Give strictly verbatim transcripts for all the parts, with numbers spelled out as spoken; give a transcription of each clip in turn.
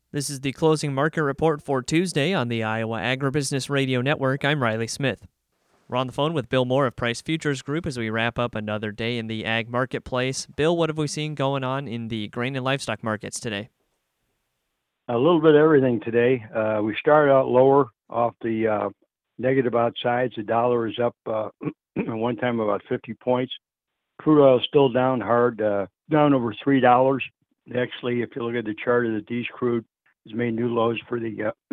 This is the closing market report for Tuesday on the Iowa Agribusiness Radio Network. I'm Riley Smith. We're on the phone with Bill Moore of Price Futures Group as we wrap up another day in the ag marketplace. Bill, what have we seen going on in the grain and livestock markets today? A little bit of everything today. Uh, we started out lower off the uh, negative outsides. The dollar is up uh, one time about fifty points. Crude oil is still down hard, uh, down over three dollars. Actually, if you look at the chart of the D's crude, has made new lows for the uh,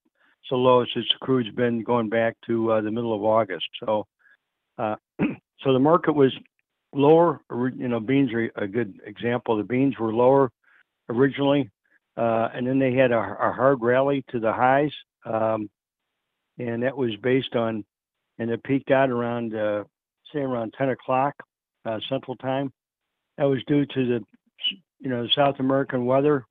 so low since the crude's been going back to uh, the middle of August. So, uh, so the market was lower. You know, beans are a good example. The beans were lower originally, uh, and then they had a, a hard rally to the highs, um, and that was based on, and it peaked out around uh, say around ten o'clock uh, Central Time. That was due to the you know the South American weather.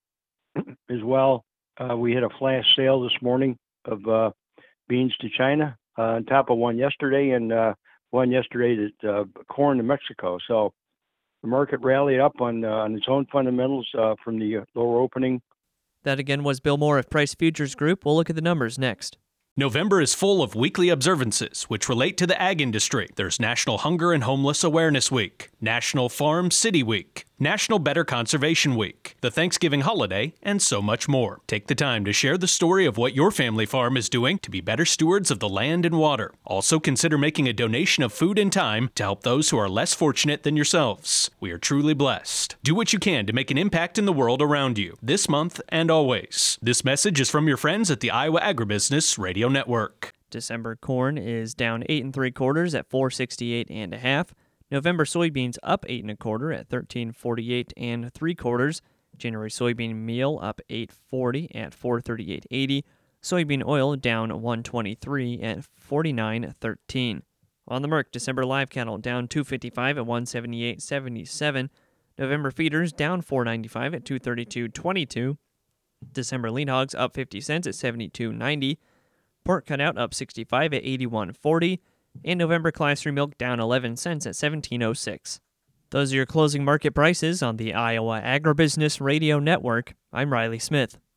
As well, uh, we had a flash sale this morning of uh, beans to China uh, on top of one yesterday and uh, one yesterday to uh, corn to Mexico. So the market rallied up on uh, on its own fundamentals uh, from the lower opening. That again was Bill Moore of Price Futures Group. We'll look at the numbers next. November is full of weekly observances which relate to the ag industry. There's National Hunger and Homeless Awareness Week, National Farm City Week, National Better Conservation Week, the Thanksgiving holiday, and so much more. Take the time to share the story of what your family farm is doing to be better stewards of the land and water. Also consider making a donation of food and time to help those who are less fortunate than yourselves. We are truly blessed. Do what you can to make an impact in the world around you, this month and always. This message is from your friends at the Iowa Agribusiness Radio Network. December corn is down eight and three quarters at four sixty-eight and a half. November soybeans up eight and a quarter at thirteen forty-eight and three quarters. January soybean meal up eight forty at four thirty-eight eighty. Soybean oil down one twenty-three at forty-nine thirteen. On the Merc, December live cattle down two fifty-five at one seventy-eight seventy-seven. November feeders down four ninety-five at two thirty-two twenty-two. December lean hogs up fifty cents at seventy-two ninety. Pork cutout up sixty-five at eighty-one forty. And November Class three milk down eleven cents at seventeen oh six. Those are your closing market prices on the Iowa Agribusiness Radio Network. I'm Riley Smith.